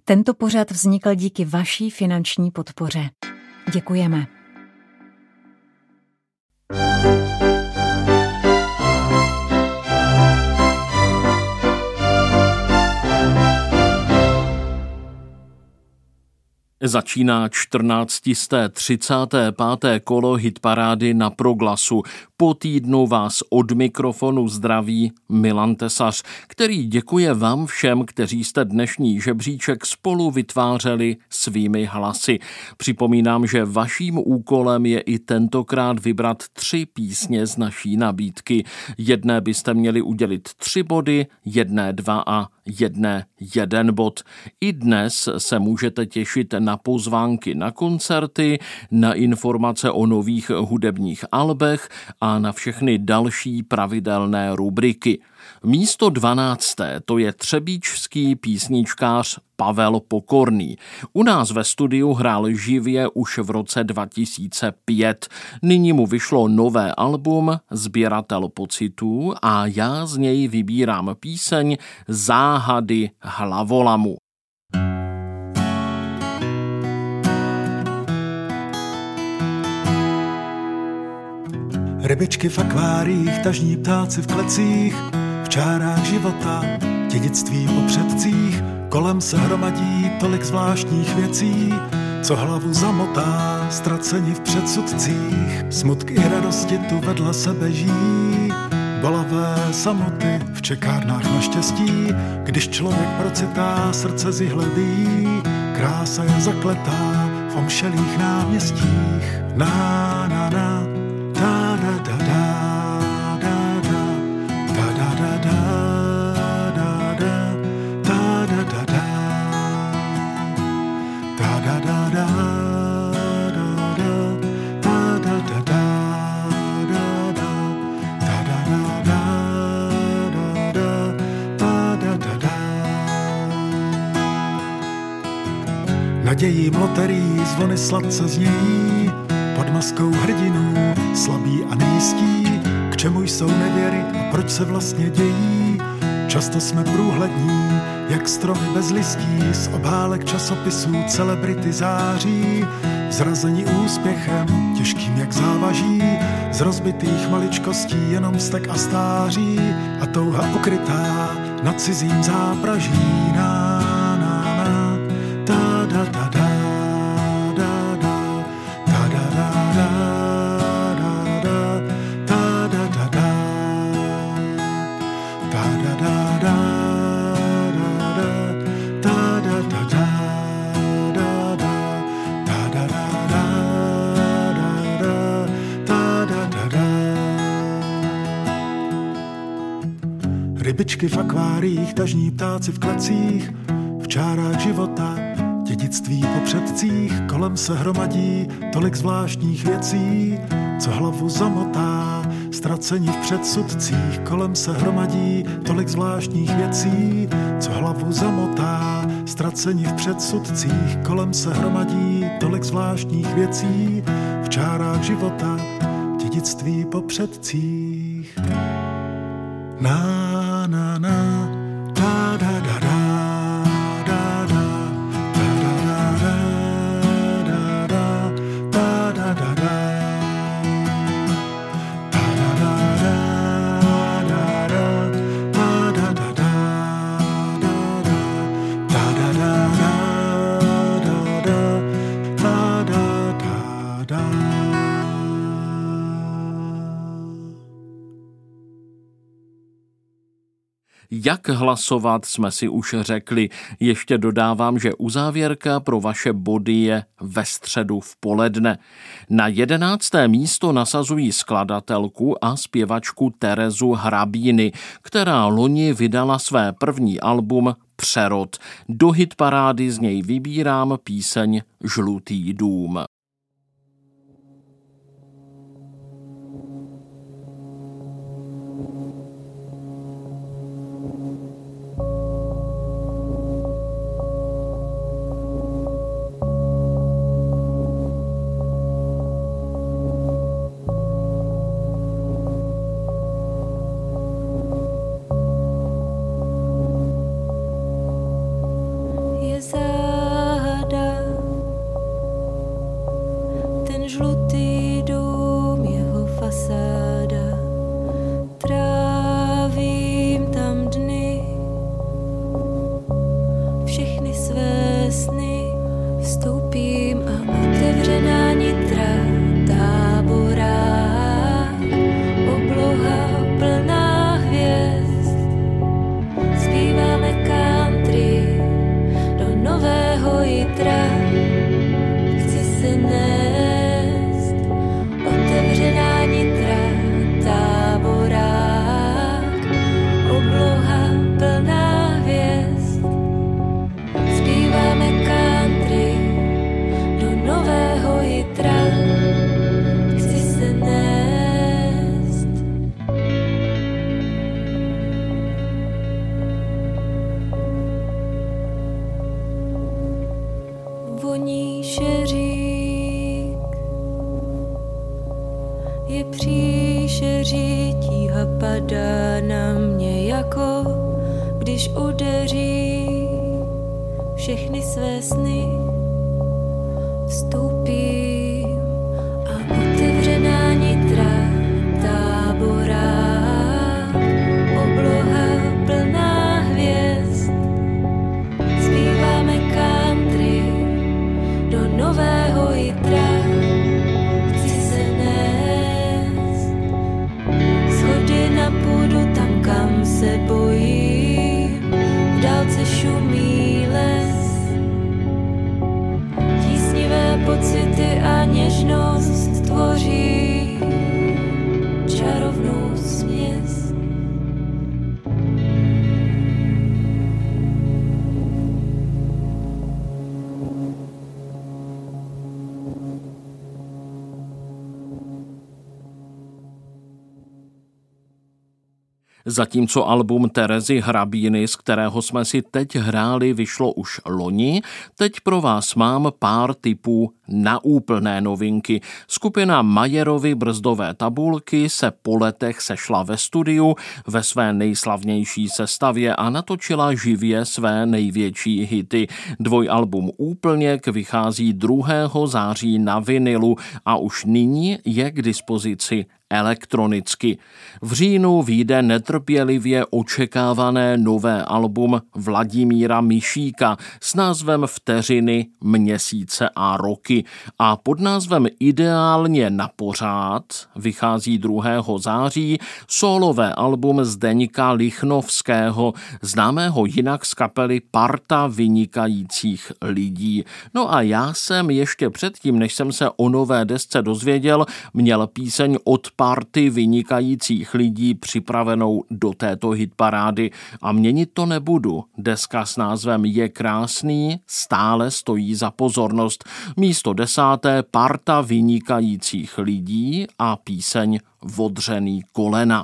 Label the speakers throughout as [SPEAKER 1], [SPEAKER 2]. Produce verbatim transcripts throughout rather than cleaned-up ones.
[SPEAKER 1] Tento pořad vznikl díky vaší finanční podpoře. Děkujeme.
[SPEAKER 2] Začíná čtrnáctisté třicáté páté kolo hitparády na Proglasu. Po týdnu vás od mikrofonu zdraví Milan Tesař, který děkuje vám všem, kteří jste dnešní žebříček spolu vytvářeli svými hlasy. Připomínám, že vaším úkolem je i tentokrát vybrat tři písně z naší nabídky. Jedné byste měli udělit tři body, jedné dva a jedné jeden bod. I dnes se můžete těšit na pozvánky na koncerty, na informace o nových hudebních albech a na všechny další pravidelné rubriky. Místo dvanácté to je třebíčský písničkář Pavel Pokorný. U nás ve studiu hrál živě už v roce dva tisíce pět. Nyní mu vyšlo nové album Sběratel pocitů a já z něj vybírám píseň Záhady hlavolamu.
[SPEAKER 3] Rybičky v akváriích, tažní ptáci v klecích, v čárách života, dědictví po předcích, kolem se hromadí tolik zvláštních věcí, co hlavu zamotá, ztraceni v předsudcích. Smutky i radosti tu vedle sebe žijí, bolavé samoty v čekárnách na štěstí. Když člověk procitá, srdce zihlebí, krása je zakletá v omšelých náměstích. Na, na, na. Da da da da da da da da da da da da da da da da da da nadějím loterií zvony sladce znějí, pod maskou hrdinů, slabí a nejistí, k čemu jsou nevěry a proč se vlastně dějí. Často jsme průhlední, jak stromy bez listí, z obálek časopisů celebrity září, zrazení úspěchem, těžkým jak závaží, z rozbitých maličkostí jenom vztek a stáří a touha ukrytá nad cizím zápraží. Na, na, na, da, da, da, da. Rybičky v akváriích, tažní ptáci v klecích, v čárách života, dědictví po předcích, kolem se hromadí tolik zvláštních věcí, co hlavu zamotá, ztraceni v předsudcích. Kolem se hromadí tolik zvláštních věcí, co hlavu zamotá, ztraceni v předsudcích. Kolem se hromadí tolik zvláštních věcí, v čárách života, dědictví po předcích. Na, na, na, da, da, da, da.
[SPEAKER 2] Jak hlasovat, jsme si už řekli. Ještě dodávám, že uzávěrka pro vaše body je ve středu v poledne. Na jedenácté místo nasazují skladatelku a zpěvačku Terezu Hrabíny, která loni vydala své první album Přerod. Do hitparády z něj vybírám píseň Žlutý dům.
[SPEAKER 4] Je nového jitra chci se nést, otevřená nitra, táborák, obloha plná hvězd. Zpíváme country do nového jitra chci se nést. Voní šeřík, je příšeří, tíha padá na mě, jako když udeří všechny své sny. Vstoupím a otevřená nitra, táborák, obloha plná hvězd. Zpíváme country do nového jitra chci se nést. Schody na půdu tam, kam se bojím, v dálce šumí les. Tísnivé pocity a něžnost tvoří čarovnou směs.
[SPEAKER 2] Zatímco album Terezy Hrabíny, z kterého jsme si teď hráli, vyšlo už loni, teď pro vás mám pár tipů na úplné novinky. Skupina Majerovy brzdové tabulky se po letech sešla ve studiu ve své nejslavnější sestavě a natočila živě své největší hity. Dvojalbum Úplněk vychází druhého září na vinilu a už nyní je k dispozici elektronicky. V říjnu vyjde netrpělivě očekávané nové album Vladimíra Mišíka s názvem Vteřiny, měsíce a roky a pod názvem Ideálně na pořád vychází druhého září sólové album Zdeňka Lichnovského, známého jinak z kapely Parta vynikajících lidí. No a já jsem ještě předtím, než jsem se o nové desce dozvěděl, měl píseň od Party vynikajících lidí připravenou do této hitparády a měnit to nebudu. Deska s názvem Je krásný stále stojí za pozornost. Místo desáté Parta vynikajících lidí a píseň Vodřený kolena.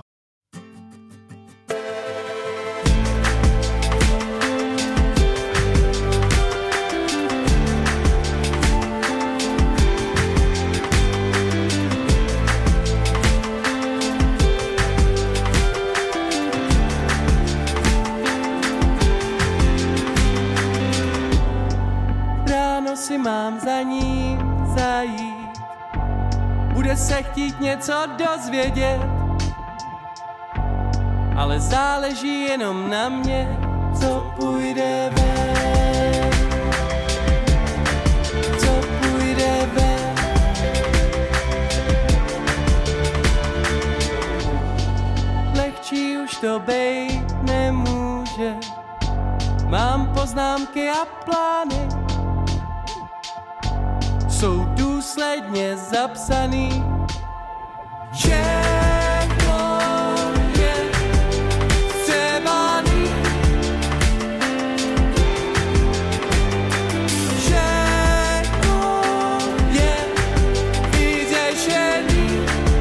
[SPEAKER 5] Si mám za ním zajít, bude se chtít něco dozvědět, ale záleží jenom na mě, co půjde ven, co půjde ven. Lehčí už to bejt nemůže, mám poznámky a plány, jsou důsledně zapsaný. Všechno je vstřebaný, všechno je vyřešený,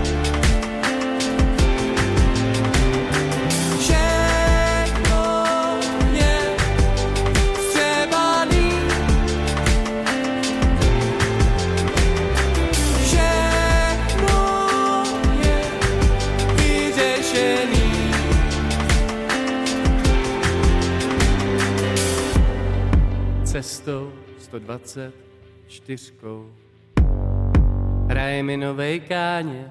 [SPEAKER 5] všechno je vstřebaný. Cestou sto dvacet čtyři hraje mi novej káně,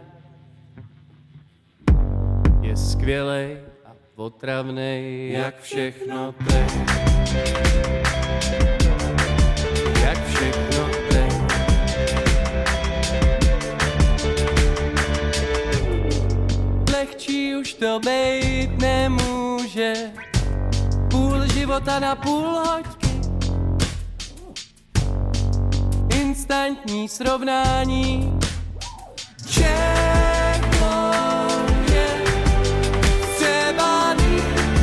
[SPEAKER 5] je skvělej a otravnej, jak všechno teď, jak všechno teď. Lehčí už to bejt nemůže, půl života na půl hoďky, instantní srovnání. Všechno je vstřebaný,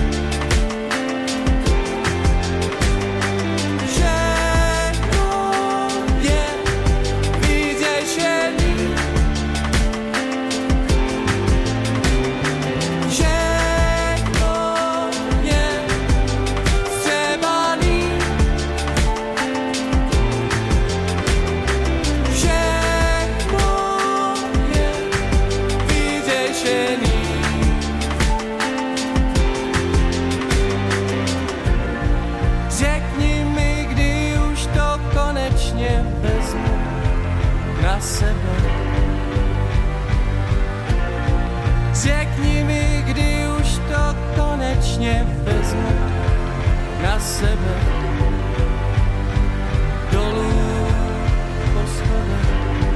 [SPEAKER 5] všechno je vyřešený, všechno je vstřebaný, všechno je vyřešený. Řekni mi, kdy už to konečně vezmu na sebe. Řekni mi, kdy už to konečně vezmu na sebe. Dolů po schodech,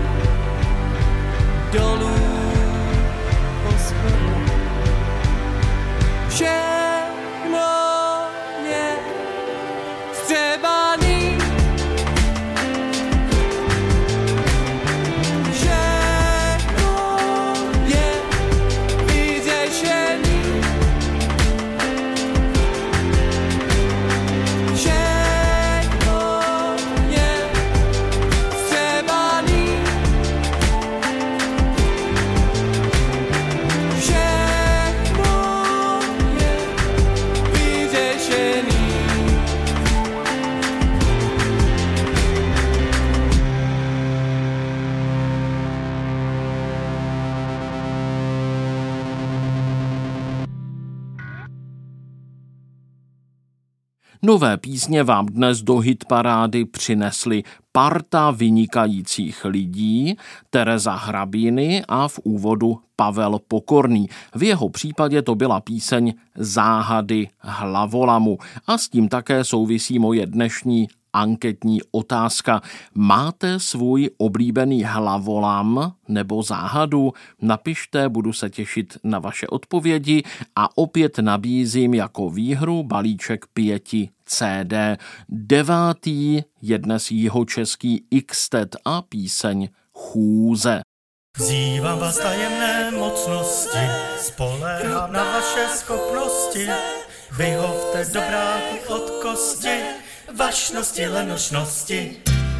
[SPEAKER 5] dolů po schodech. Všechno je vstřebaný, všechno je vyřešený, všechno je vstřebaný, všechno je vyřešený.
[SPEAKER 2] Nové písně vám dnes do hitparády přinesly parta vynikajících lidí, Tereza Hrabiny a v úvodu Pavel Pokorný. V jeho případě to byla píseň Záhady hlavolamu a s tím také souvisí moje dnešní anketní otázka. Máte svůj oblíbený hlavolam nebo záhadu? Napište, budu se těšit na vaše odpovědi a opět nabízím jako výhru balíček pěti C D. Devátý je dnes jihočeský X-Tet a píseň Chůze.
[SPEAKER 6] Vzývám vás tajemné mocnosti, spoléhám na vaše schopnosti, vyhovte dobráku od kosti, vašnosti, lenošnosti.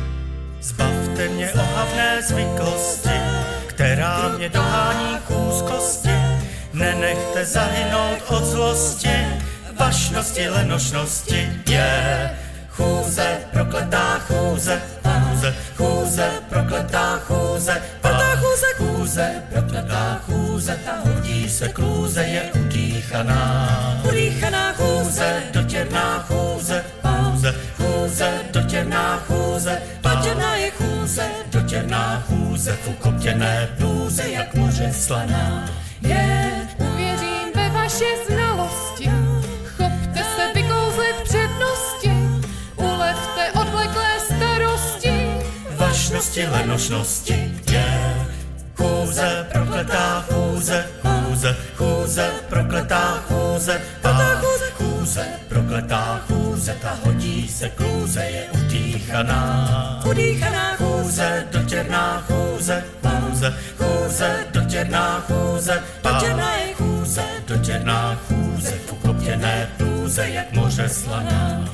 [SPEAKER 6] Zbavte mě ohavné zvyklosti, která mě dohání k úzkosti, nenechte zahynout od zlosti, vašnosti, lenošnosti. Je chůze, prokletá chůze, chůze, chůze, prokletá chůze, prokletá chůze, chůze, prokletá chůze, ta hodí se klůze, je udýchaná, udýchaná chůze, dotěrná chůze, chůze, chůze, dotěrná chůze, dotěrná je chůze, dotěrná chůze, v ukoptěné blůze, jak moře slaná.
[SPEAKER 7] Je, uvěřím ve vaše znalosti, chopte se vykouzlit přednosti, ulevte odvleklé starosti,
[SPEAKER 6] vašnosti, lenošnosti. Je chůze, prokletá chůze, chůze, chůze, prokletá chůze, prokletá chůze, chůze, prokletá chůze, ta hodí se klůze, je udýchaná, udýchaná chůze, dotěrná chůze, chůze, chůze, dotěrná chůze, dotěrná je chůze, dotěrná chůze, v ukoptěné blůze, jak moře slaná.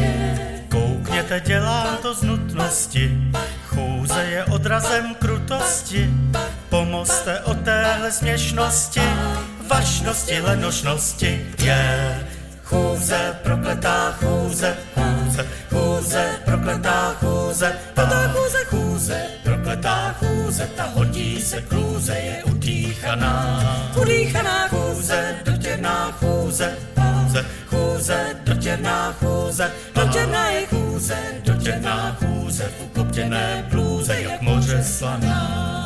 [SPEAKER 6] Koukněte, dělám to z nutnosti, chůze je odrazem krutosti, pomozte od téhle směšnosti, vašnosti, lenošnosti. Je chůze, prokletá chůze, chůze, chůze, prokletá chůze, prokletá chůze, chůze, prokletá chůze, ta hodí se klůze, je udýchaná, udýchaná chůze, dotěrná chůze, chůze, chůze, dotěrná chůze, dotěrná je chůze, dotěrná chůze, v ukoptěné blůze, jak moře slaná.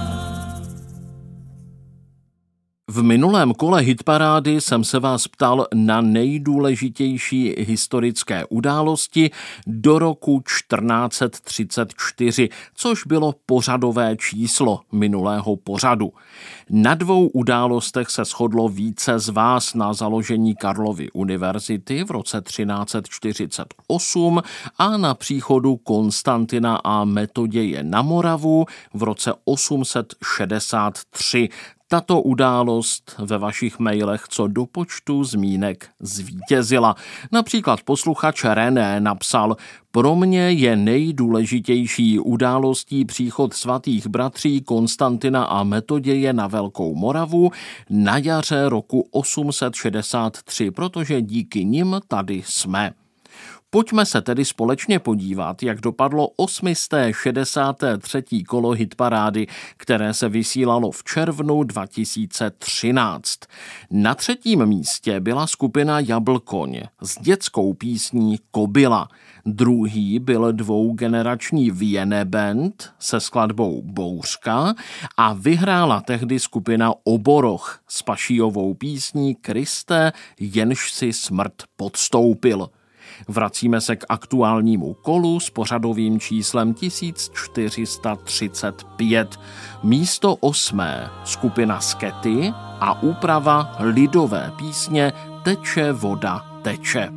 [SPEAKER 2] V minulém kole hitparády jsem se vás ptal na nejdůležitější historické události do roku čtyřicet čtrnáct třicet čtyři, což bylo pořadové číslo minulého pořadu. Na dvou událostech se shodlo více z vás: na založení Karlovy univerzity v roce třináct čtyřicet osm a na příchodu Konstantina a Metoděje na Moravu v roce osm set šedesát tři. Tato událost ve vašich mailech co do počtu zmínek zvítězila. Například posluchač René napsal: pro mě je nejdůležitější událostí příchod svatých bratří Konstantina a Metoděje na Velkou Moravu na jaře roku osm set šedesát tři, protože díky nim tady jsme. Pojďme se tedy společně podívat, jak dopadlo osmisté šedesáté třetí kolo hitparády, které se vysílalo v červnu dva tisíce třináct. Na třetím místě byla skupina Jablkoň s dětskou písní Kobyla. Druhý byl dvougenerační Vienne Band se skladbou Bouřka a vyhrála tehdy skupina Oboroch s Pašijovou písní Kriste, jenž si smrt podstoupil. Vracíme se k aktuálnímu kolu s pořadovým číslem tisíc čtyři sta třicet pět. Místo osmé skupina Skety a úprava lidové písně Teče voda teče.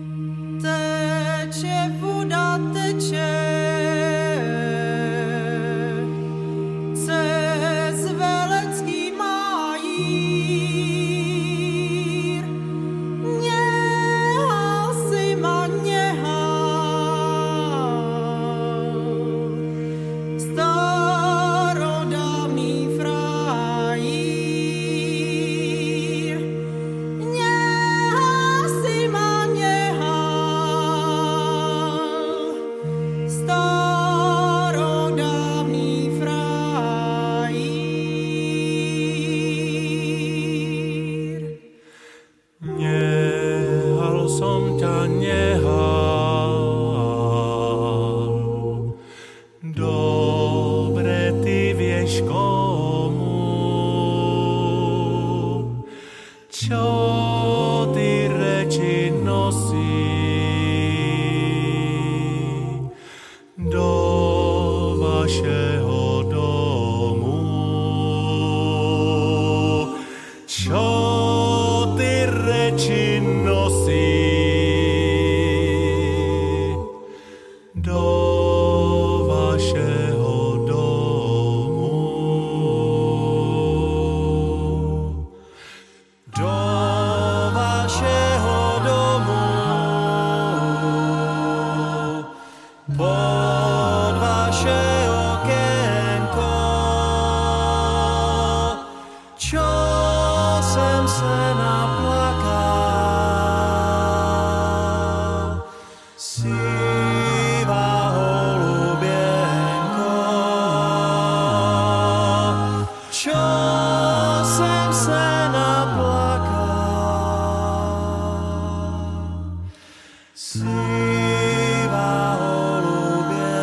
[SPEAKER 8] Teče voda teče, cez Velecký májír, něhal si ma něhal, starodávný frajír, něhal si ma něhal, starodávný frajír.
[SPEAKER 5] Nehal som ťa, nehal. Dobre ty vieš komu, čo ty reči nosí do vašeho domu. Čo ty reči nosí do vašeho domu. Do vašeho domu, pod vaše okénko, čo jsem se naplakal, sivá holuběnko, čo jsem se naplakal, sivá holuběnko.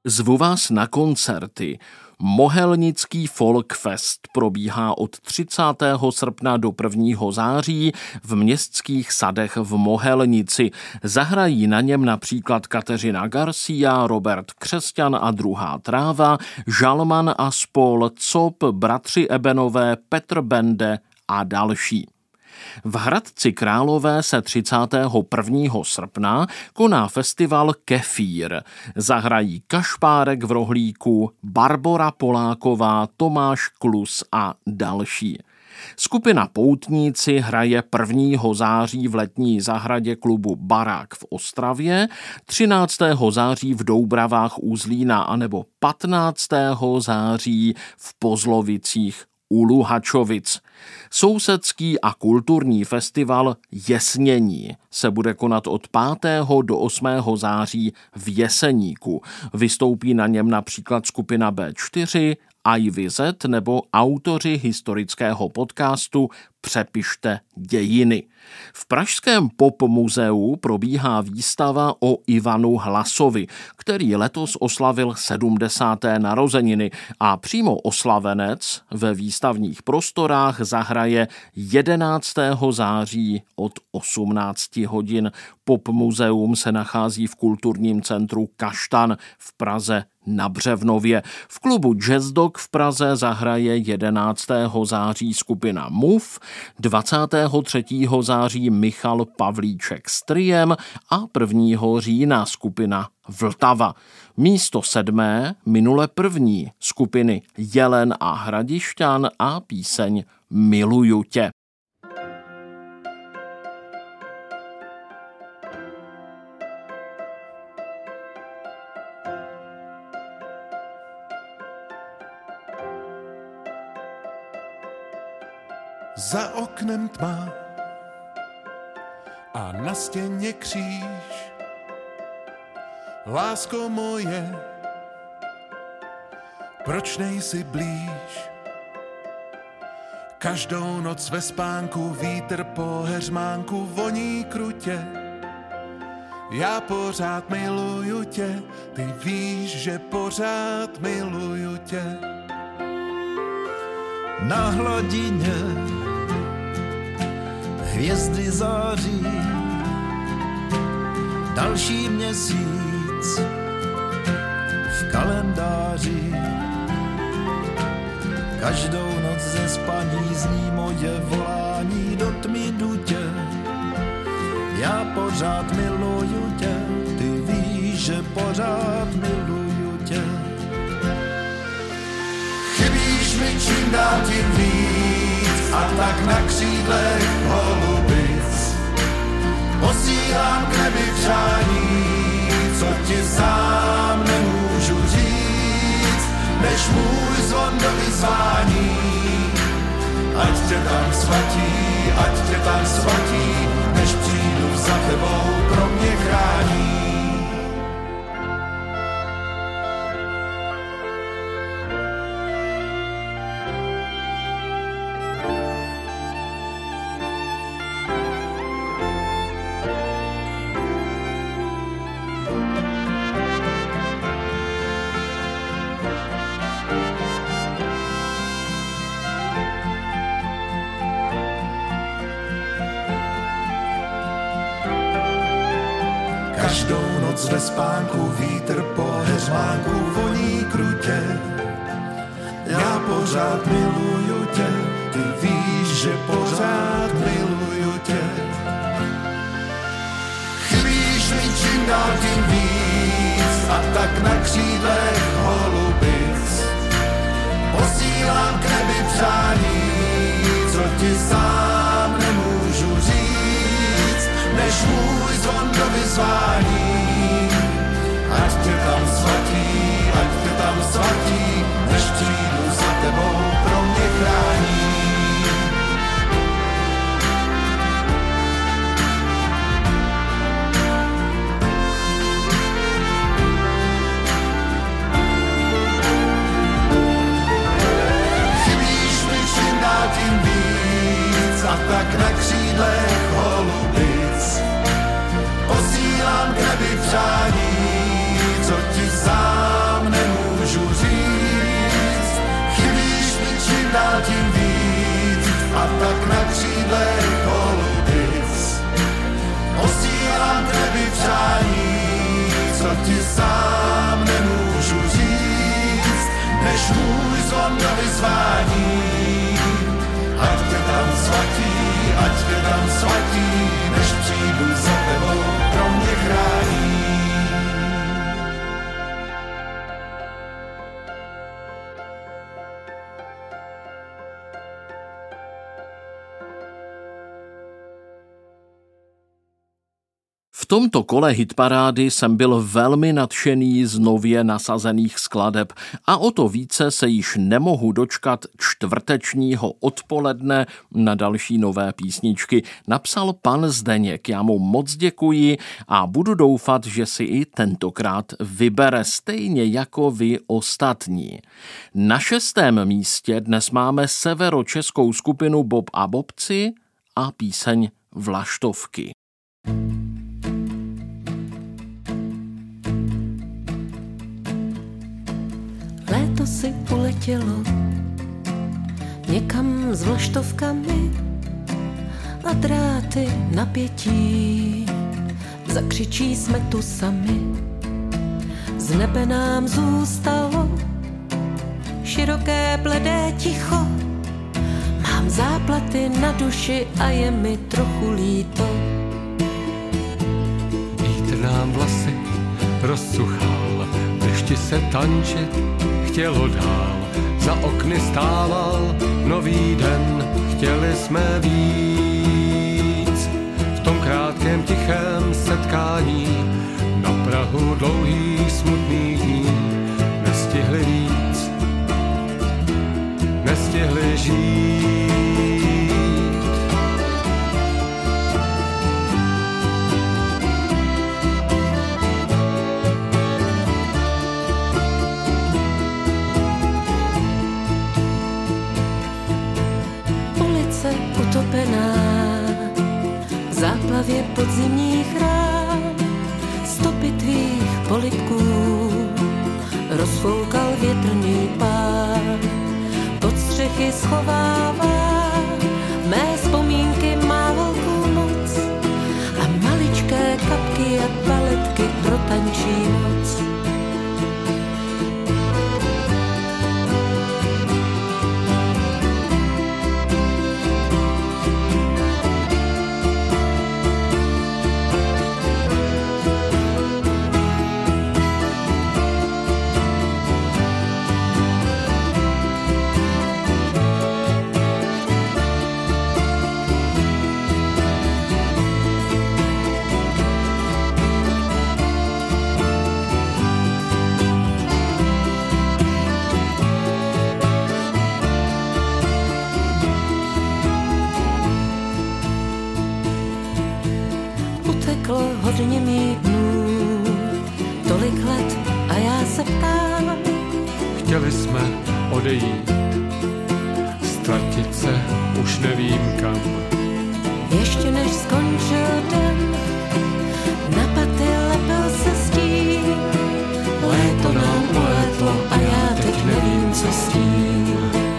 [SPEAKER 2] Zvu vás na koncerty. Mohelnický Folkfest probíhá od třicátého srpna do prvního září v Městských sadech v Mohelnici. Zahrají na něm například Kateřina Garcia, Robert Křesťan a Druhá tráva, Žalman a spol, Cop, Bratři Ebenové, Petr Bende a další. V Hradci Králové se třicátého prvního srpna koná festival Kefír. Zahrají Kašpárek v Rohlíku, Barbora Poláková, Tomáš Klus a další. Skupina Poutníci hraje prvního září v letní zahradě klubu Barák v Ostravě, třináctého září v Doubravách u Zlína anebo patnáctého září v Pozlovicích u Luhačovic. Sousedský a kulturní festival Jesnění se bude konat od pátého do osmého září v Jeseníku. Vystoupí na něm například skupina bé čtyři, Ivy Z nebo autoři historického podcastu Přepište dějiny. V pražském Pop muzeu probíhá výstava o Ivanu Hlasovi, který letos oslavil sedmdesáté narozeniny a přímo oslavenec ve výstavních prostorách zahraje jedenáctého září od osmnácti hodin. Pop muzeum se nachází v kulturním centru Kaštan v Praze na Břevnově. V klubu Jazz Dog v Praze zahraje jedenáctého září skupina Move, dvacátého třetího září Michal Pavlíček s triem a prvního října skupina Vltava. Místo sedmé minule první skupiny Jelen a Hradišťan a píseň Miluju tě.
[SPEAKER 3] Za oknem tma a na stěně kříž. Lásko moje, proč nejsi blíž? Každou noc ve spánku vítr po heřmánku voní krutě. Já pořád miluju tě, ty víš, že pořád miluju tě.
[SPEAKER 9] Na hladině hvězdy září, další měsíc v kalendáři. Každou noc ze spaní zní moje volání do tmy dutě. Já pořád miluju tě, ty víš, že pořád miluju tě.
[SPEAKER 3] Chybíš mi čím dál tím víc a tak na křídlech holubic posílám k nebi přání, co ti sám nemůžu říct, než můj zvon do vyzvání. Ať tě tam svatí, ať tě tam svatí, než přijdu za tebou, pro mě chrání. Každou noc ve spánku vítr po heřmánku voní krutě. Já pořád miluju tě, ty víš, že pořád miluju tě. Chybíš mi čím dál tím víc a tak na křídlech holubic posílám k nebi přání, co ti sám nemůžu říct, než můj zvon do vyzvání. Ať tě tam svatí, ať tě tam svatí, než přijdu za tebou, pro mě chrání. Chybíš mi čím dál tím víc a tak na křídlech holubic posílám k nebi přání, co ti sám
[SPEAKER 9] mdlej holubic. Posílám k nebi přání, co ti sám nemůžu říct, než můj zvon do vyzvání. Ať tě tam svatí, ať tě tam svatí, než přijdu za tebou, pro mě chrání.
[SPEAKER 2] V tomto kole hitparády jsem byl velmi nadšený z nově nasazených skladeb a o to více se již nemohu dočkat čtvrtečního odpoledne na další nové písničky. Napsal pan Zdeněk, já mu moc děkuji a budu doufat, že si i tentokrát vybere stejně jako vy ostatní. Na šestém místě dnes máme severočeskou skupinu Bob a Bobci a píseň Vlaštovky.
[SPEAKER 10] Léto si uletělo někam s vlaštovkami a dráty napětí. Zakřičí jsme tu sami, z nebe nám zůstalo široké bledé ticho. Mám záplaty na duši a je mi trochu líto.
[SPEAKER 11] Vítr nám vlasy rozsuchal, dešti se tančit chtělo dál, za okny stával nový den, chtěli jsme víc. V tom krátkém tichém setkání na prahu dlouhých smutných dní nestihli víc, nestihli žít.
[SPEAKER 10] Utopená v záplavě podzimních rán, stopy tvých polibků rozfoukal větrný pán. Pod střechy schovává mé vzpomínky má velkou moc a maličké kapky jak baletky pro tančí noc. Hodně mých dnů, tolik let a já se ptám.
[SPEAKER 11] Chtěli jsme odejít, ztratit se už nevím kam.
[SPEAKER 10] Ještě než skončil den, na paty lepil se stín. Léto nám ulétlo a já teď nevím, co s tím.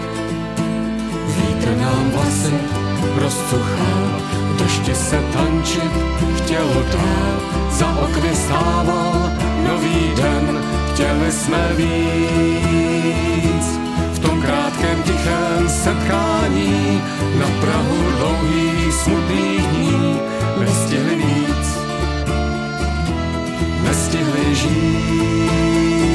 [SPEAKER 11] Vítr nám vlasy rozcuchal, deště se tančit chtělo dál, za okny stával nový den, chtěli jsme víc. V tom krátkém tichém setkání na prahu dlouhých smutných dní nestihli víc, nestihli žít.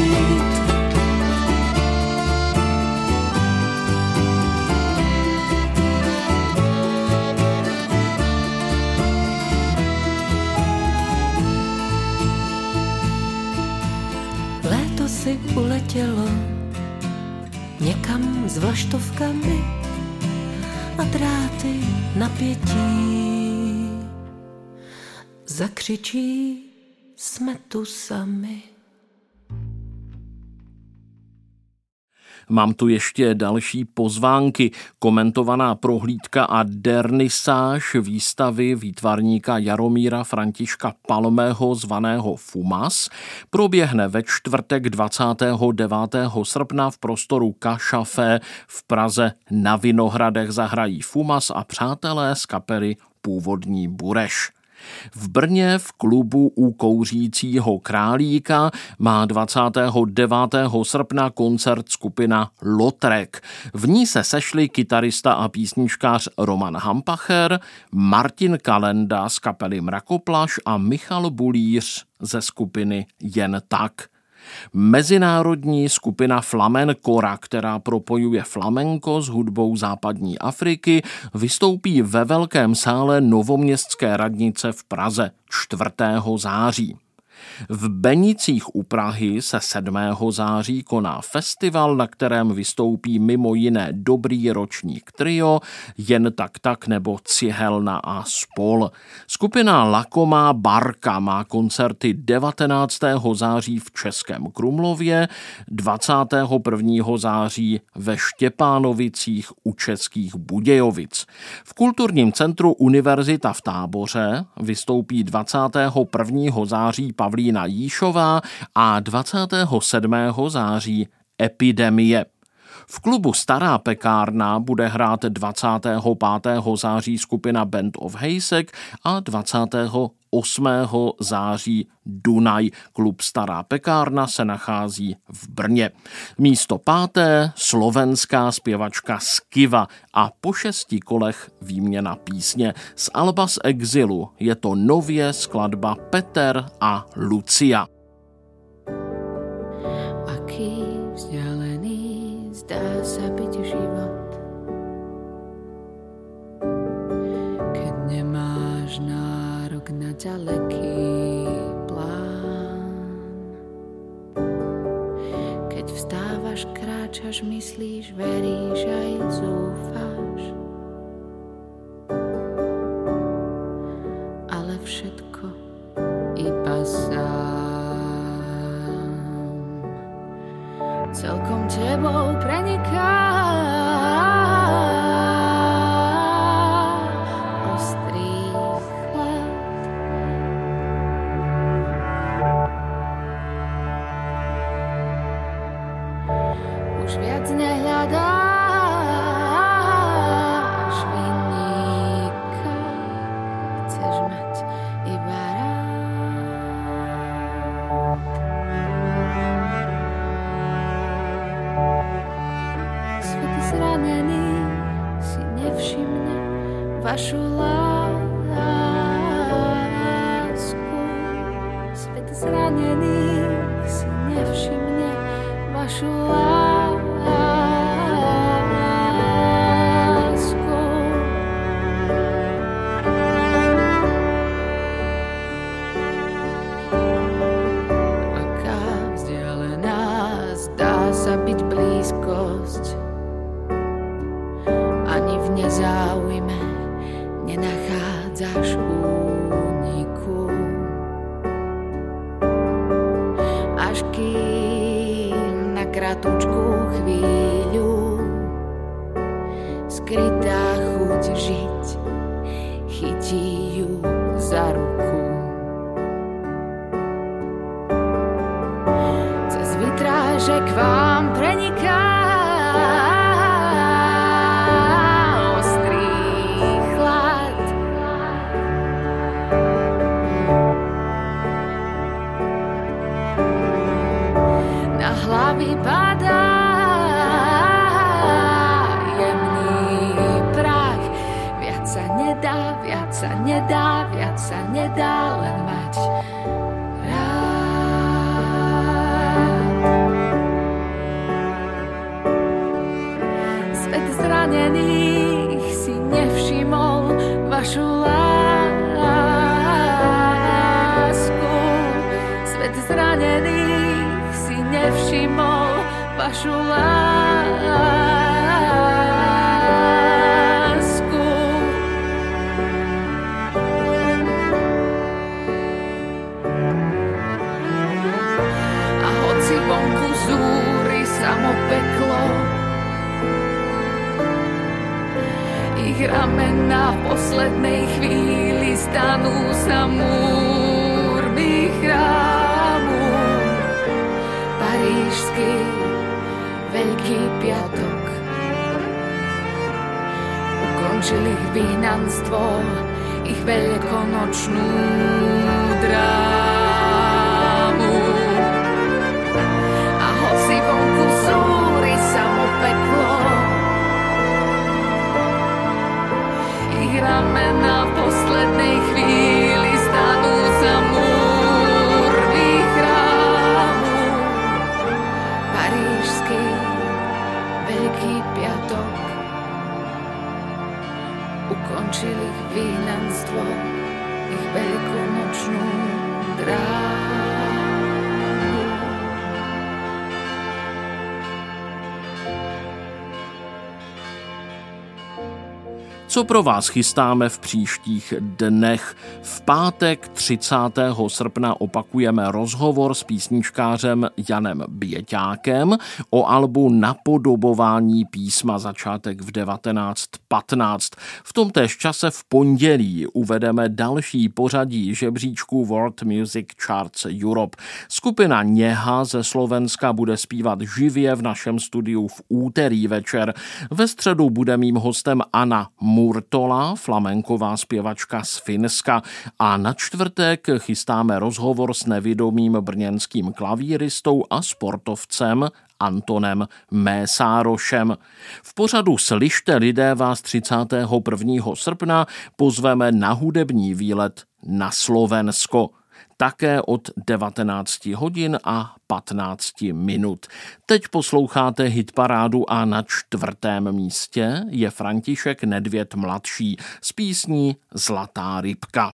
[SPEAKER 10] Si uletělo někam s vlaštovkami a dráty napětí. Zakřičí jsme tu sami.
[SPEAKER 2] Mám tu ještě další pozvánky. Komentovaná prohlídka a dernisáž výstavy výtvarníka Jaromíra Františka Palmého zvaného Fumas proběhne ve čtvrtek dvacátého devátého srpna v prostoru Kašafé v Praze. Na Vinohradech zahrají Fumas a přátelé z kapely Původní Bureš. V Brně v klubu u Kouřícího králíka má dvacátého devátého srpna koncert skupina Lotrek. V ní se sešli kytarista a písničkář Roman Hampacher, Martin Kalenda z kapely Mrakoplaš a Michal Bulíř ze skupiny Jen tak. Mezinárodní skupina Flamenkora, která propojuje flamenko s hudbou západní Afriky, vystoupí ve velkém sále Novoměstské radnice v Praze čtvrtého září. V Benicích u Prahy se sedmého září koná festival, na kterém vystoupí mimo jiné Dobrý ročník trio, Jen tak tak nebo Cihelna a spol. Skupina Lakomá Barka má koncerty devatenáctého září v Českém Krumlově, dvacátého prvního září ve Štěpánovicích u Českých Budějovic. V kulturním centru Univerzita v Táboře vystoupí dvacátého prvního září Pavlína Jíšová a dvacátého sedmého září Epidemie. V klubu Stará pekárna bude hrát dvacátého pátého září skupina Band of Hejsek a dvacátého osmého září Dunaj. Klub Stará pekárna se nachází v Brně. Místo páté slovenská zpěvačka Skiva a po šesti kolech výměna písně. Z alba Z exilu je to nově skladba Peter a Lucia.
[SPEAKER 4] Aký vzdialený zdá sa byť život, keď nemáš nárok na ďaleký plán. Keď vstávaš, kráčaš, myslíš, veríš aj zúfáš, ale všetko iba sám. Celkom tebou preniká ostrý chlad. Už viac nehľadáš vinníka, chceš mať iba rád. Zranený si nevšimne vašu lásku. Svet zranených si nevšimne vašu lásku. Aká vzdialená zdá sa byť blízkosť, ani v nezáujme nenachádzaš úniku. Až kým na kratučku chvíľu skrytá chuť žiť chytí ju za ruku. Cez vitráže k vám preniká hlavy padá jemný prach. Viac sa nedá, viac sa nedá, viac sa nedá len mať rád. Svet zranených si nevšimol vašu lásku. Svet zranených si nevšimol vašu lásku. A hoci vonku zúri samo peklo, ramena v poslednej chvíli stanú sa múrmi chrámu. Parížský Veľký piatok ukončil ich výhnanstvo, ich veľkonočnú drámu. A hoci vonku zúri samo peklo, ich ramena v poslednej chvíli stanú za múrmi chrámu. Parížský Veľký piatok ukončil ich výhnanstvo, ich veľkonočnú drámu.
[SPEAKER 2] Co pro vás chystáme v příštích dnech? V pátek třicátého srpna opakujeme rozhovor s písničkářem Janem Běťákem o albu Napodobování písma, začátek v devatenáct patnáct. V tomtéž čase v pondělí uvedeme další pořadí žebříčku World Music Charts Europe. Skupina Něha ze Slovenska bude zpívat živě v našem studiu v úterý večer. Ve středu bude mým hostem Anna Murtola, flamenková zpěvačka z Finska, a na čtvrtek chystáme rozhovor s nevidomým brněnským klavíristou a sportovcem Antonem Mésárošem. V pořadu Slyšte lidé vás třicátého prvního srpna pozveme na hudební výlet na Slovensko. Také od devatenácti hodin a patnácti minut. Teď posloucháte hitparádu a na čtvrtém místě je František Nedvěd mladší s písní Zlatá rybka.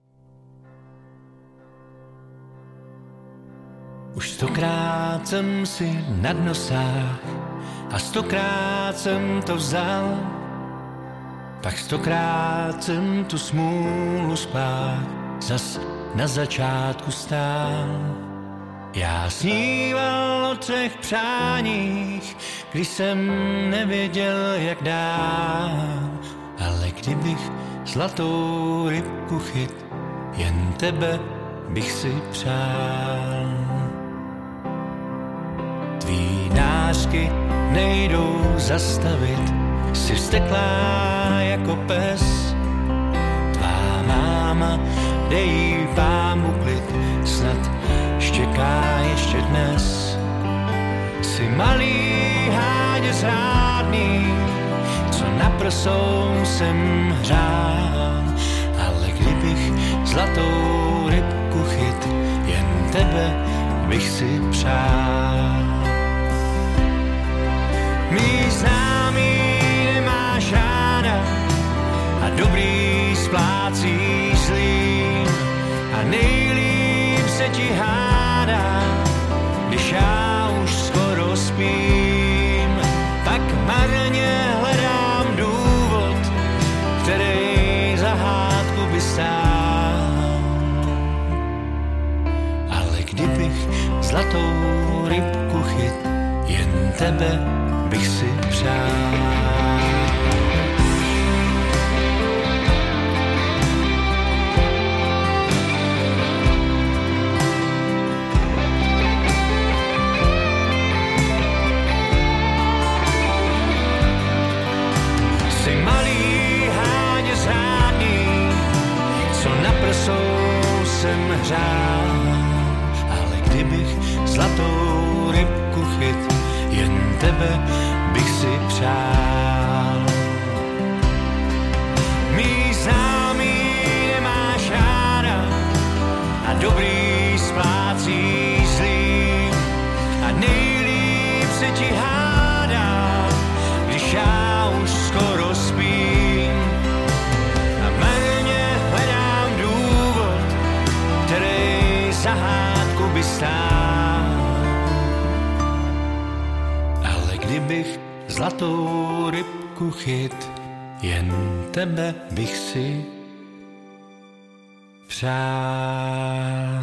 [SPEAKER 12] Už stokrát jsem si na dno sáhl a stokrát jsem to vzal, tak stokrát jsem tu smůlu spát zas na začátku stál. Já sníval o třech přáních, když jsem nevěděl, jak dál. Ale kdybych zlatou rybku chyt, jen tebe bych si přál. Tvý nářky nejdou zastavit, jsi vzteklá jako pes. Tvá máma, dej jí pámu klid, snad štěká ještě dnes. Jsi malý hádě zrádný, co na prsou jsem hřál. Ale kdybych zlatou rybku chyt, jen tebe bych si přál. Mý známý nemáš ráda a dobrý splácí zlý. A nejlíp se ti hádá, když já už skoro spím. Tak marně hledám důvod, který za hádku by stál. Ale kdybych zlatou rybku chyt, jen tebe bych si přál. Jsem hřál, ale kdybych zlatou rybku chyt, jen tebe bych si přál. Mý známý nemáš ráda a dobrý splácí zlý. A nejlíp se ti hádá, když já už skoro spím. A marně hledám důvod, který za hádku by stál. Ale kdybych zlatou rybku chyt, jen tebe bych si přál.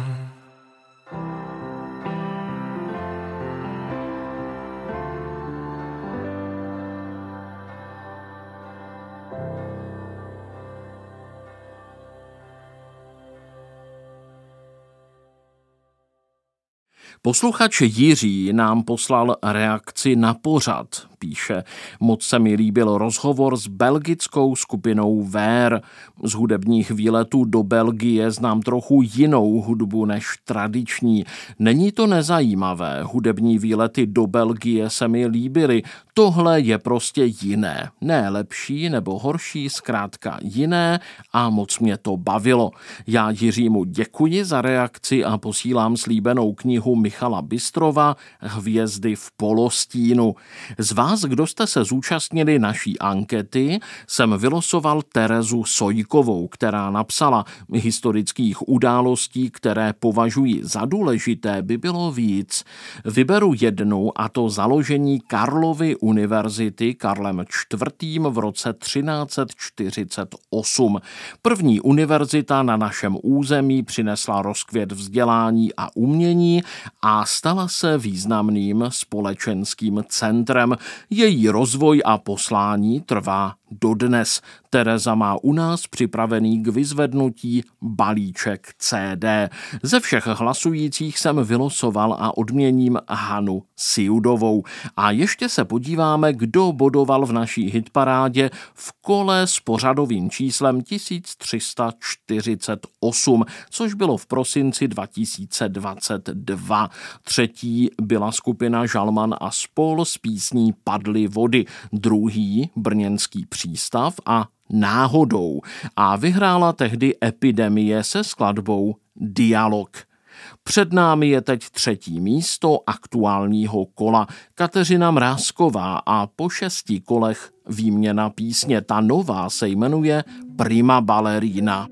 [SPEAKER 2] Posluchač Jiří nám poslal reakci na pořad. Píše, moc se mi líbil rozhovor s belgickou skupinou Ver. Z hudebních výletů do Belgie znám trochu jinou hudbu než tradiční. Není to nezajímavé, hudební výlety do Belgie se mi líbily. Tohle je prostě jiné. Ne lepší nebo horší, zkrátka jiné a moc mě to bavilo. Já Jiřímu děkuji za reakci a posílám slíbenou knihu Michala Bystrova Hvězdy v polostínu. Z vás, kdo jste se zúčastnili naší ankety, jsem vylosoval Terezu Sojkovou, která napsala: historických událostí, které považuji za důležité, by bylo víc. Vyberu jednu, a to založení Karlovy univerzity Karlem čtvrtým v roce třináct set čtyřicet osm. První univerzita na našem území přinesla rozkvět vzdělání a umění a stala se významným společenským centrem. Její rozvoj a poslání trvá dodnes. Tereza má u nás připravený k vyzvednutí balíček C D. Ze všech hlasujících jsem vylosoval a odměním Hanu Siudovou. A ještě se podíváme, kdo bodoval v naší hitparádě v kole s pořadovým číslem tisíc tři sta čtyřicet osm, což bylo v prosinci dva tisíce dvacet dva. Třetí byla skupina Žalman a spol s písní Padly vody. Druhý brněnský Přístav a Náhodou. A vyhrála tehdy Epidemie se skladbou Dialog. Před námi je teď třetí místo aktuálního kola. Kateřina Mrázková a po šesti kolech výměna písně. Ta nová se jmenuje Prima Ballerina.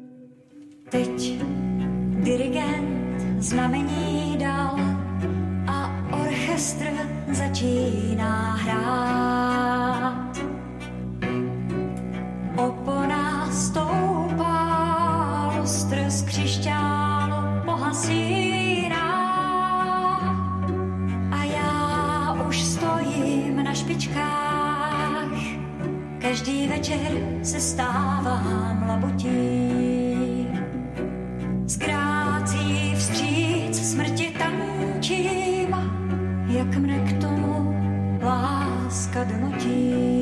[SPEAKER 13] Teď dirigent znamení dal a orchestr začíná hrát. Opona stoupá, lustr z křišťálu pohasíná a já už stojím na špičkách. Každý večer se stávám labutí. S grácí vstříc smrti tančím, jak mne k tomu láska donutí.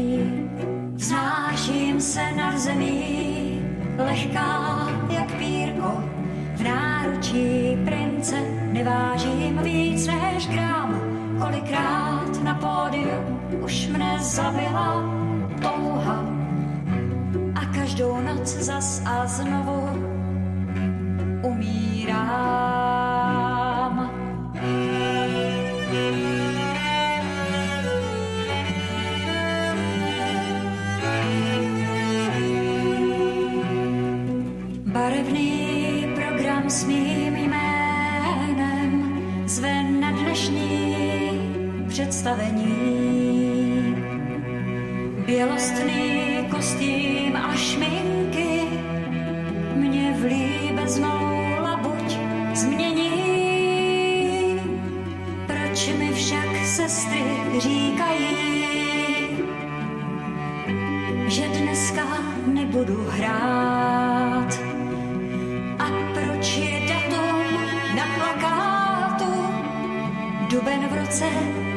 [SPEAKER 13] Vznáším se nad zemí, lehká jak pírko, v náručí prince nevážím víc než gram. Kolikrát na pódiu už mne zabila touha a každou noc zas a znovu umírám. Barevný program s mým jménem zve na dnešní představení. Bělostný kostým a šminky mě v líbeznou labuť změní. Proč mi však sestry říkají, že dneska nebudu hrát? A proč je datum na plakátu duben v roce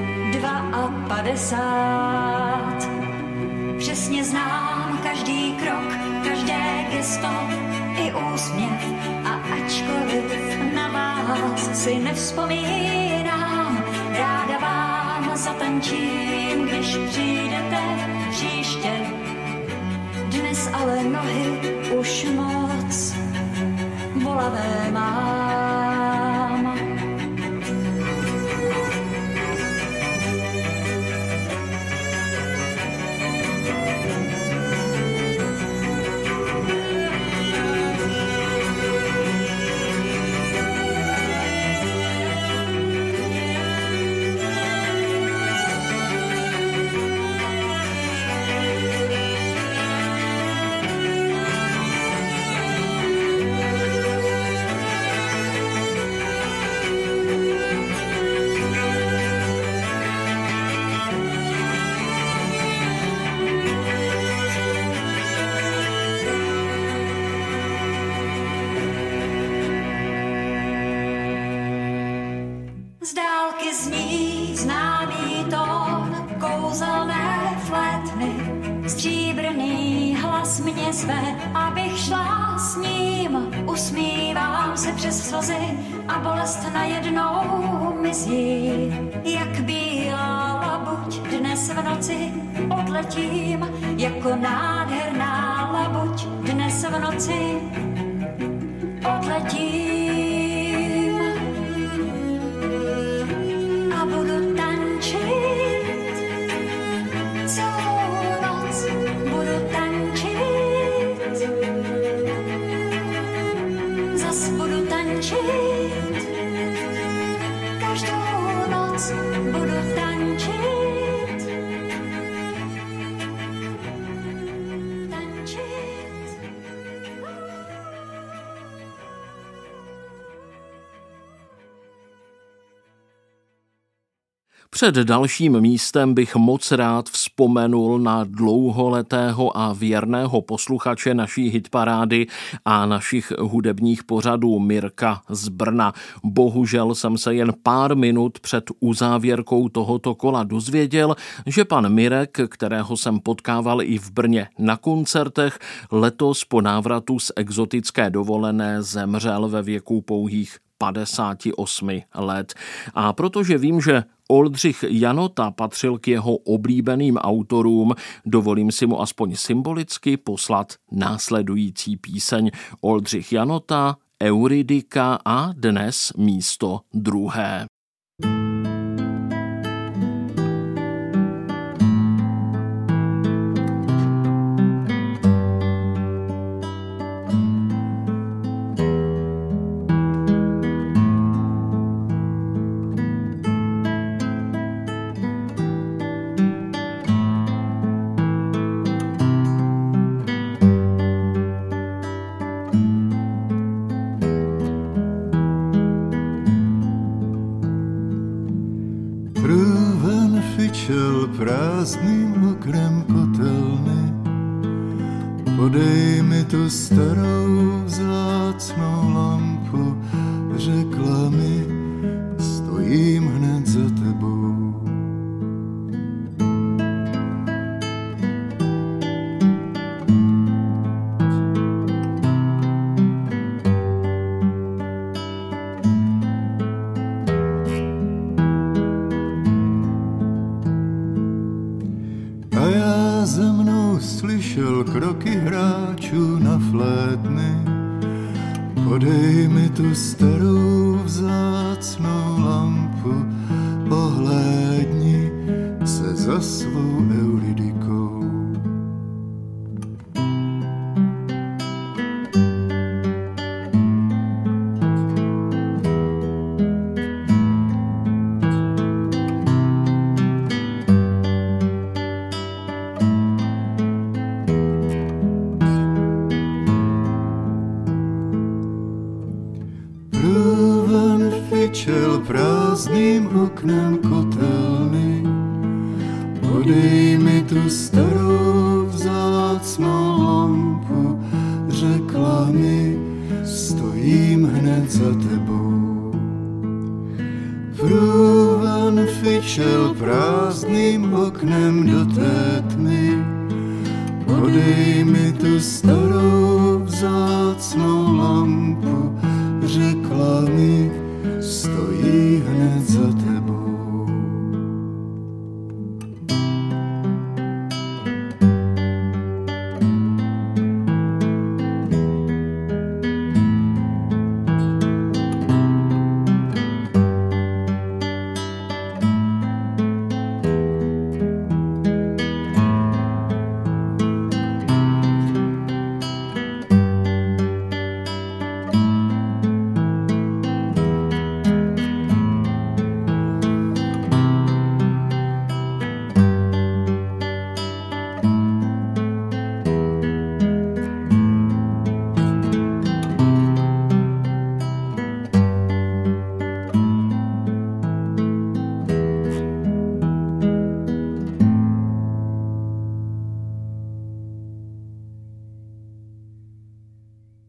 [SPEAKER 13] padesát dva? Přesně znám každý krok, každé gesto i úsměv a ačkoliv na vás si nevzpomínám, ráda vám zatančím, když přijdete příště. Dnes ale nohy už moc bolavé mám. taky zní známý tón kouzelné flétny. Stříbrný hlas mě zve, abych šla s ním. Usmívám se přes slzy a bolest najednou mizí. Jak bílá labuť dnes v noci odletím, jako nádherná labuť dnes v noci odletím. A budu tančit celou noc, budu tančit, zas budu tančit, každou noc budu tančit.
[SPEAKER 2] Před dalším místem bych moc rád vzpomenul na dlouholetého a věrného posluchače naší hitparády a našich hudebních pořadů Mirka z Brna. Bohužel jsem se jen pár minut před uzávěrkou tohoto kola dozvěděl, že pan Mirek, kterého jsem potkával i v Brně na koncertech, letos po návratu z exotické dovolené zemřel ve věku pouhých padesáti osmi let. A protože vím, že Oldřich Janota patřil k jeho oblíbeným autorům, dovolím si mu aspoň symbolicky poslat následující píseň. Oldřich Janota, Euridika a dnes místo druhé.
[SPEAKER 14] Prázdným oknem kotelny, podej mi tu starou vzácnou lampu, řekla mi, stojím hned za tebou. Slyšel kroky hráčů na flétny, podej mi tu starou vzácnou lampu, ohlédni se za svou Euridikou. Fičel prázdným oknem kotelny, podej mi tu starou vzácnou lampu, řekla mi, stojím hned za tebou. Průvan fičel prázdným oknem do té tmy, podej mi tu starou vzácnou lampu, řekla mi, stojí hned za tebou.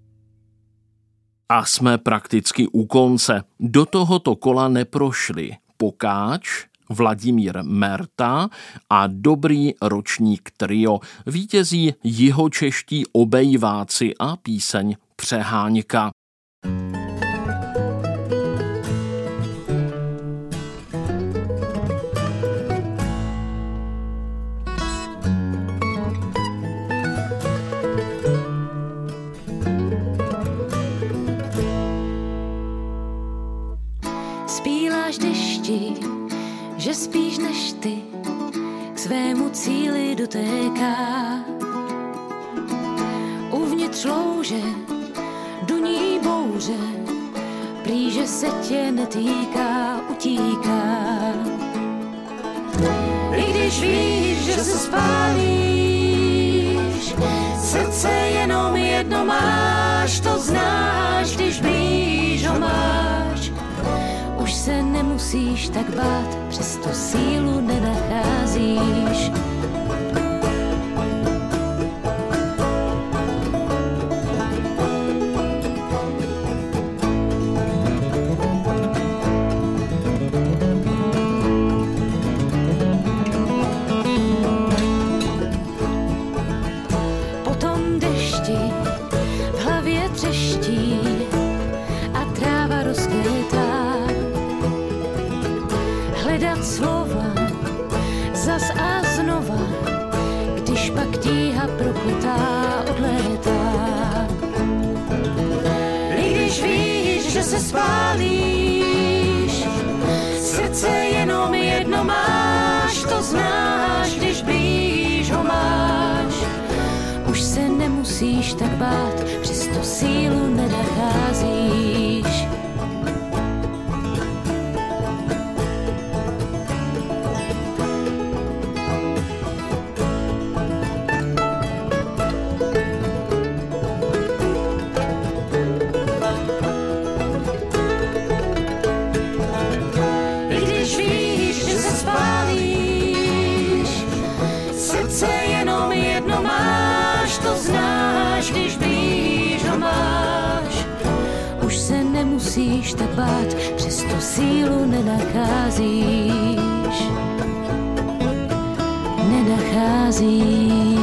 [SPEAKER 2] A jsme prakticky u konce. Do tohoto kola neprošli Pokáč, Vladimír Merta a Dobrý ročník trio. Vítězí jihočeští obejváci a píseň Přeháňka.
[SPEAKER 10] Zpíváš dešti, že spíš než ty k svému cíli dotéká. Uvnitř louže duní bouře, prý, že se tě netýká, utíká. I když víš, že se spálíš, srdce jenom jedno máš, to znáš, když blíž ho máš. Už se nemusíš tak bát, přes tu sílu nenacházíš. Potom dešti v hlavě třeští a tráva rozkvětá. Hledat slova zas a znova, když pak tíha prokletá odlétá. I když víš, že se spálíš, srdce jenom jedno máš, to znáš, když blíž ho máš. Už se nemusíš tak bát, přes tu sílu nenacházíš. Když blíž ho máš, už se nemusíš tak bát, přes tu sílu nenacházíš. Nenacházíš.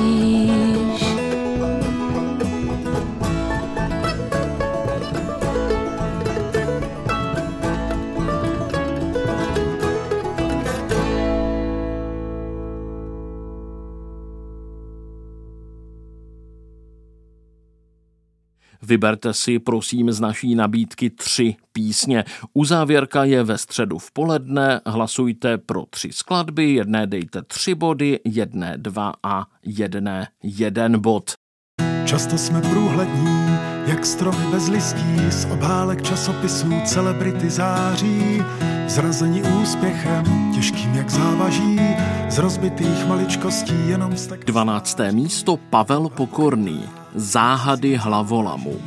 [SPEAKER 2] Vyberte si, prosím, z naší nabídky tři písně. Uzávěrka je ve středu v poledne. Hlasujte pro tři skladby, jedné dejte tři body, jedné dva a jedné jeden bod.
[SPEAKER 3] Často jsme průhlední, jak stromy bez listí, z obálek časopisů celebrity září, zrazení úspěchem, těžkým jak závaží, z rozbitých maličkostí jenom vztek.
[SPEAKER 2] dvanácté místo Pavel Pokorný, Záhady hlavolamu.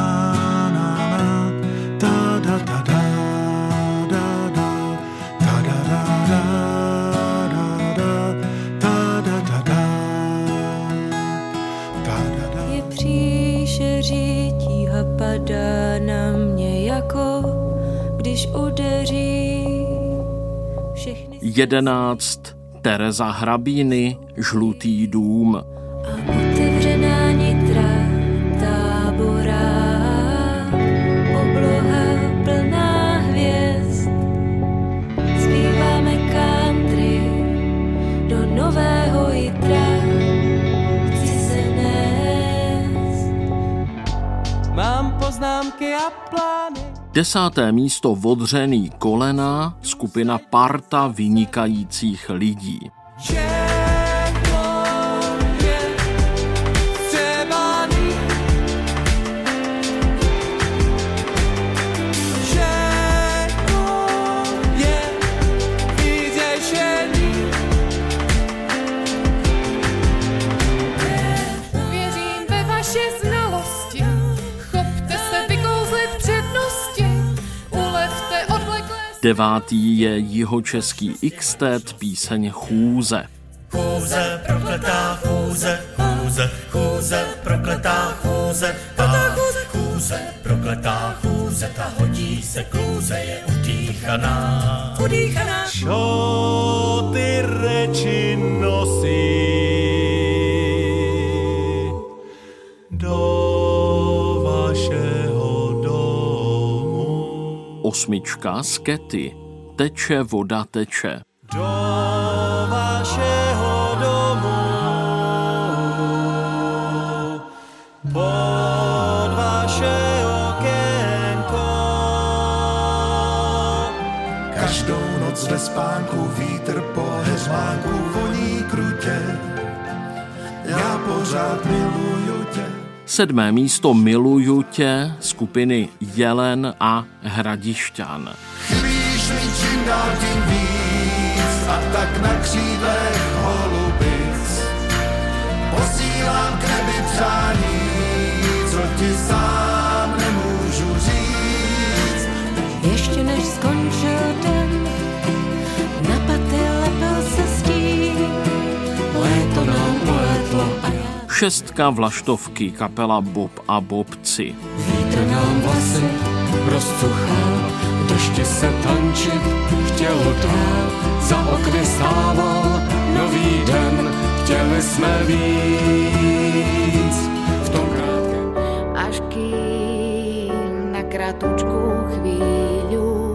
[SPEAKER 10] Je příšeří, tíha padá na mě jako když udeří všechny.
[SPEAKER 2] jedenáct Tereza Hrabíny, Žlutý dům.
[SPEAKER 10] A otevřená nitra tábora, obloha plná hvězd. Zpíváme country do nového jitra, chci se nést.
[SPEAKER 5] Mám poznámky a plány.
[SPEAKER 2] Desáté místo Vodřený kolena, skupina Parta vynikajících lidí. Devátý je jihočeský X-Tet, píseň Chůze.
[SPEAKER 6] Chůze, prokletá chůze, chůze, chůze, prokletá chůze, ta chůze, prokletá chůze, ta hodí se klůze, je utíchaná. udýchaná.
[SPEAKER 12] Čo ty reči nosí do vašeho domu?
[SPEAKER 2] Osmička z Kety. Teče, voda teče.
[SPEAKER 12] Do vašeho domu pod vaše okénko.
[SPEAKER 9] Každou noc ve spánku vítr po heřmánku voní krutě. Já pořád miluju tě.
[SPEAKER 2] Sedmé místo Miluju tě skupiny Jelen a Hradišťan.
[SPEAKER 9] Chybíš mi čím dál tím víc a tak na křídlech holubic posílám k nebi přání, co ti sám nemůžu říct.
[SPEAKER 10] Ještě než skončil den, na paty lepil se stín, léto nám uletlo a já.
[SPEAKER 2] Šestka Vlaštovky, kapela Bob a Bobci.
[SPEAKER 11] Vítr nám vlasy rozcuchal, v dešti se tančit chtělo dál, za okny stával nový den, chtěli jsme víc. V tom krátkém
[SPEAKER 4] až kým na kratučku chvíľu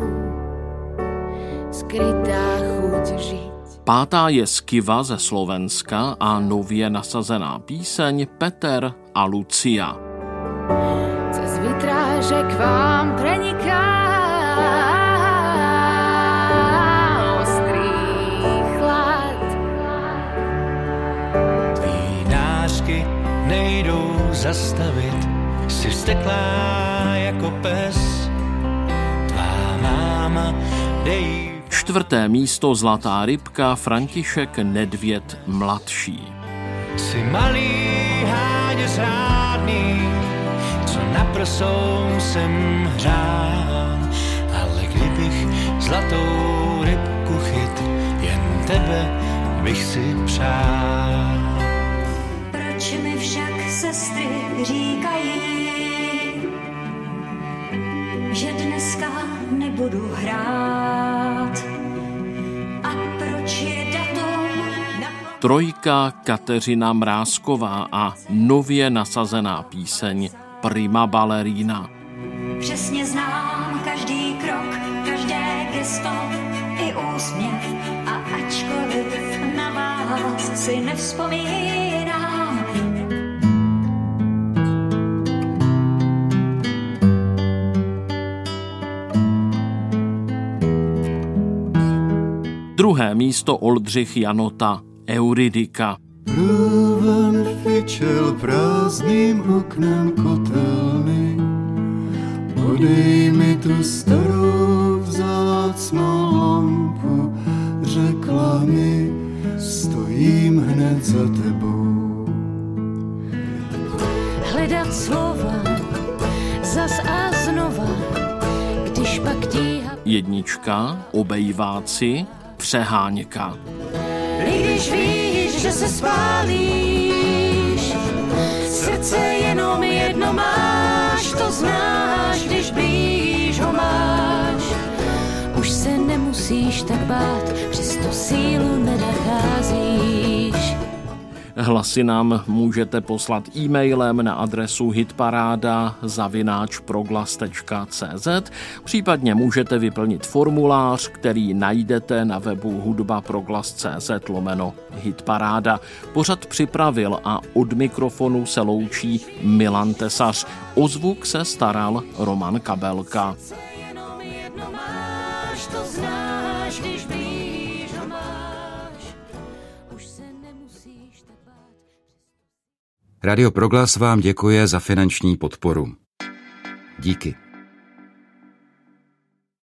[SPEAKER 4] skrytá chuť žiť.
[SPEAKER 2] Pátá je Skiva ze Slovenska a nově nasazená píseň Peter a Lucia.
[SPEAKER 4] Cez vitráže k vám preniká ostrý chlad.
[SPEAKER 12] Tvý nářky nejdou zastavit, jsi vzteklá jako pes. Tvá máma dej.
[SPEAKER 2] Čtvrté místo Zlatá rybka František Nedvěd mladší.
[SPEAKER 12] Jsi malý háně zrádný, co na prsou jsem hřál, ale kdybych zlatou rybku chyt, jen tebe bych si přál.
[SPEAKER 13] Proč mi však sestry říkají, že dneska nebudu hrát? A proč je datum na...
[SPEAKER 2] Trojka Kateřina Mrázková a nově nasazená píseň Prima Ballerina.
[SPEAKER 13] Přesně znám každý krok, každé gesto i úsměv, a ačkoliv na vás si nevzpomínám.
[SPEAKER 2] Druhé místo Oldřich Janota Euridika.
[SPEAKER 14] Průvan fičel prázdným oknem kotelny, podej mi tu starou vzácnou lampu, řekla mi, stojím hned za tebou.
[SPEAKER 10] Hledat slova zas a znova, když pak tíha.
[SPEAKER 2] Jednička Obejváci Přeháněka.
[SPEAKER 10] I když víš, že se spálíš, srdce jenom jedno máš, to znáš, když blíž ho máš. Už se nemusíš tak bát, přesto sílu nenacházíš.
[SPEAKER 2] Hlasy nám můžete poslat e-mailem na adresu hitparáda zavináč proglas tečka cé zet, případně můžete vyplnit formulář, který najdete na webu hudba proglas tečka cé zet lomeno hitparáda. Pořad připravil a od mikrofonu se loučí Milan Tesař. O zvuk se staral Roman Kabelka.
[SPEAKER 15] Radio Proglas vám děkuje za finanční podporu. Díky.